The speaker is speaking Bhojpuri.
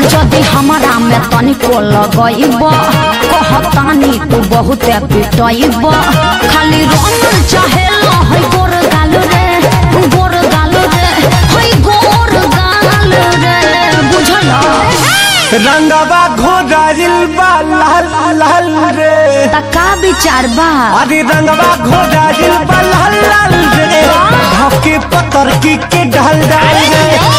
जदि हमारा में तनिको लगइब कहतानी तू बहुत पिटइब खाली रंग चाहेला है गोर गाल रे गोर गाल रे है गोर गाल रे बुझल रंगवा घोड़ाइल बा लाल लाल रे तका विचार बा अरे रंगवा घोड़ाइल बा लाल लाल रे धके पतर की के ढल डाल रे